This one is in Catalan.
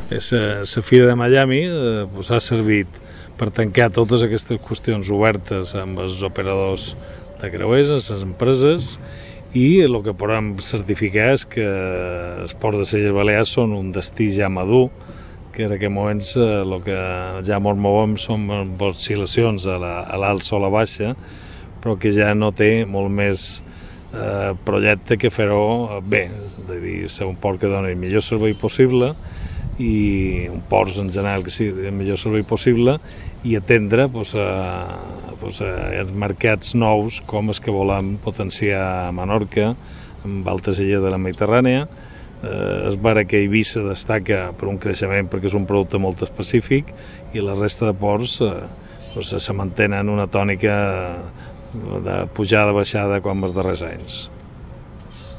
La Fira de Miami ha servit per tancar totes aquestes qüestions obertes amb els operadors de creuers, les empreses, i el que podem certificar és que els ports de les Illes Balears són un destí ja madur, que en aquests moments el que ja ens movem són oscil·lacions a l'alça o a la baixa, però que ja no té molt més projecte que fer-ho bé, és a dir, ser un port que doni el millor servei possible i un port en general que sigui el millor servei possible i atendre els mercats nous com els que volem potenciar a Menorca, amb altres illes de la Mediterrània. És vera que Eivissa destaca per un creixement perquè és un producte molt específic i la resta de ports se mantenen una tònica de pujada-baixada com els darrers anys.